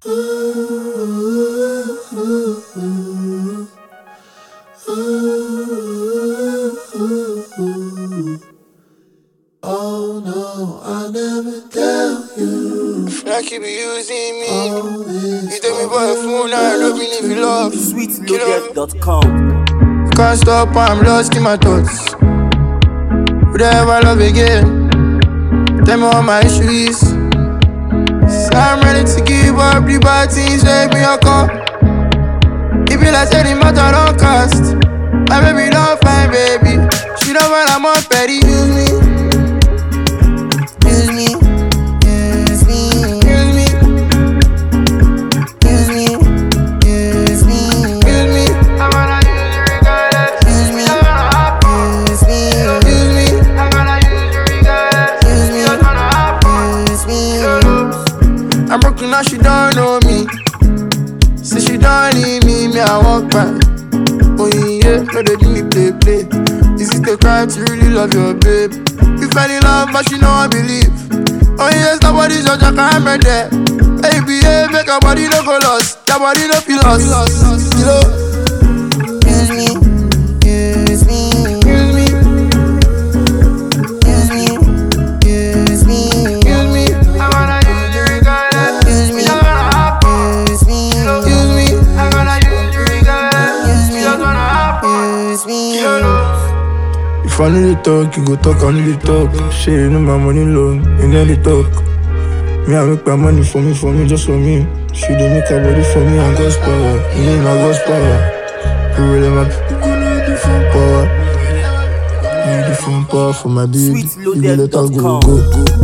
Oh no, I never tell you. Like you be using me. You take me for a fool, now I don't believe you love. Sweetloaded.com. Can't stop, I'm lost in my thoughts. Would I ever love again? Tell me what my issue is. So I'm ready to give up the bad things, make me a call. It be like any matter don't cost. My baby don't find baby. She don't want I'm on petty. Use me. Use me. Use me. Use me. Use me. Use me. Use me. I wanna use you regardless. Use me. Use me. Use me. I wanna use you regardless. Use me. Use me. I'm broken now, she don't know me. Say she don't need me, me I walk by. Oh yeah, no they do me play. Is it a crime to really love your babe? We fell in love, but she know I believe. Oh yes, nobody's your jack, I'm right there. Baby, yeah, make your body no go lost. Your body no feel lost. You know? Use me, use me, use me, use me, use me, use me. I wanna use you regardless. Use me, use me, use me. I wanna use you regardless. Use me, use me. If I need to talk, you go talk, I need to talk. She you know my money low, you need to talk. Me, I make my money for me, just for me. She dey make her body for me, and God's power. You need my God's power. You really my people need different power. Need different power for my baby. You let her go.